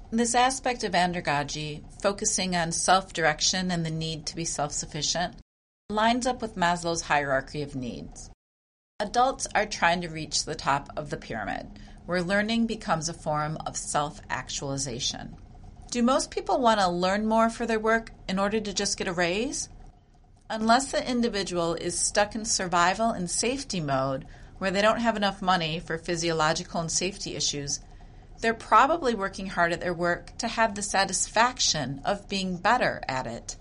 This aspect of andragogy, focusing on self-direction and the need to be self-sufficient, lines up with Maslow's hierarchy of needs. Adults are trying to reach the top of the pyramid, where learning becomes a form of self-actualization. Do most people want to learn more for their work in order to just get a raise? Unless the individual is stuck in survival and safety mode, where they don't have enough money for physiological and safety issues, they're probably working hard at their work to have the satisfaction of being better at it.